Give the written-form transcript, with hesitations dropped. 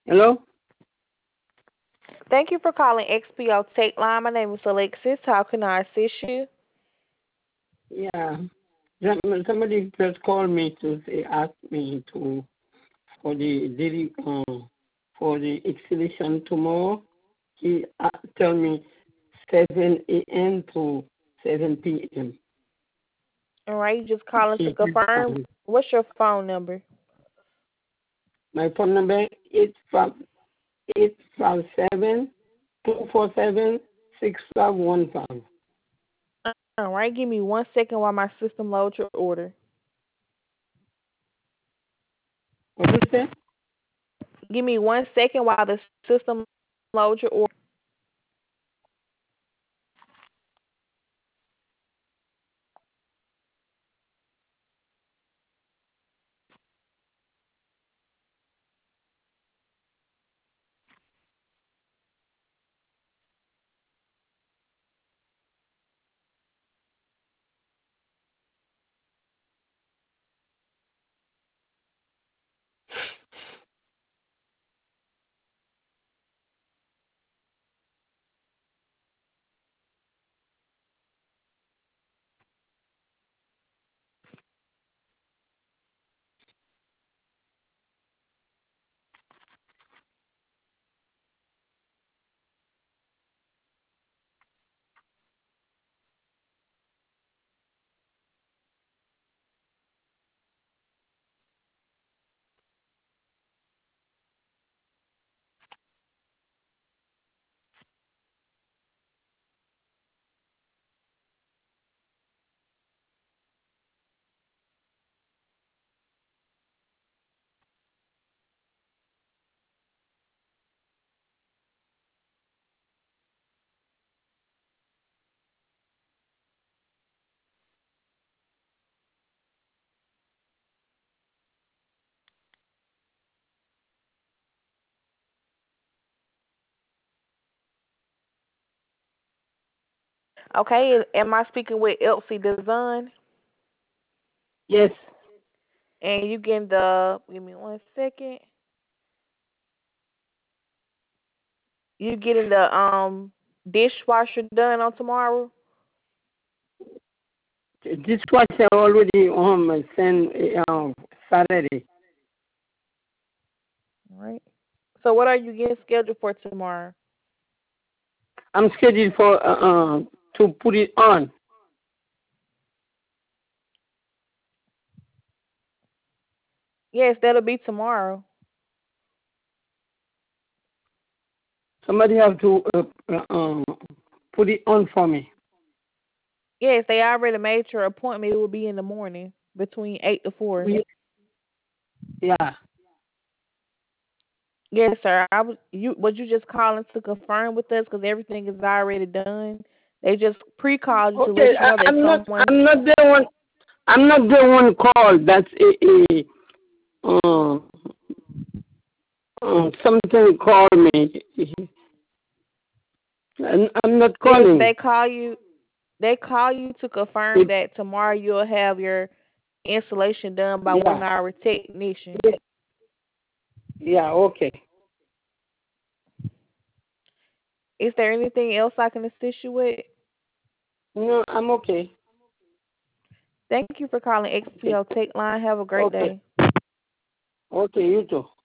Hello? Thank you for calling XPO Tech Line. My name is Alexis. How can I assist you? Yeah. Somebody just called me to say, ask me to for the daily for the exhibition tomorrow. He tell me 7 a.m. to 7 p.m. All right, you just calling to confirm. What's your phone number? My phone number is 857-247-6515. All right, give me 1 second while my system loads your order. What you say? Give me 1 second while the system loads your order. Okay, am I speaking with Elsie Design? Yes. And you getting the? Give me 1 second. You getting the dishwasher done on tomorrow? This question already sent Saturday. All right. So what are you getting scheduled for tomorrow? I'm scheduled for to put it on. Yes, that'll be tomorrow. Somebody have to put it on for me. Yes, they already made your appointment. It will be in the morning between 8 to 4. Yeah. Yes, sir. Was you just calling to confirm with us because everything is already done? They just pre-called you to let Okay. you know that I'm not. someone. I'm not the one. I'm not the one called. That's uh, something called me. I'm not Yes, calling. they call you. They call you to confirm It, that tomorrow you'll have your installation done by one of yeah. our technicians. Yeah. Okay. Is there anything else I can assist you with? No, I'm okay. Thank you for calling Okay. XPO Tech Line. Have a great Okay. day. Okay. You too.